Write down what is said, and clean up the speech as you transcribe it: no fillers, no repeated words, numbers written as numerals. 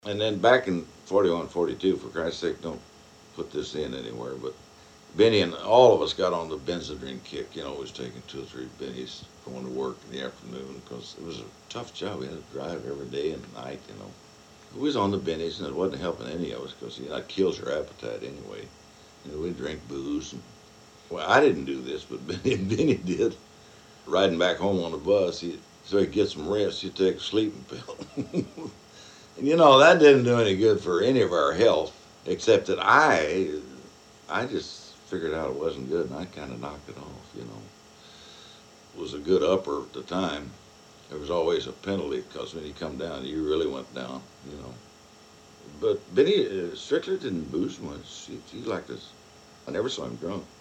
And then back in 41, 42, for Christ's sake, don't put this in anywhere, but Benny and all of us got on the Benzedrine kick, always taking 2 or 3 bennies going to work in the afternoon because it was a tough job. We had to drive every day and night. We was on the bennies and it wasn't helping any of us because that kills your appetite anyway. We drink booze. Well, I didn't do this, but Benny did. Riding back home on the bus, so he'd get some rest, he'd take a sleeping pill. And that didn't do any good for any of our health, except that I just figured out it wasn't good, and I kind of knocked it off. It was a good upper at the time. There was always a penalty because when you come down, you really went down. But Benny Strickler didn't booze much. He liked us. I never saw him drunk.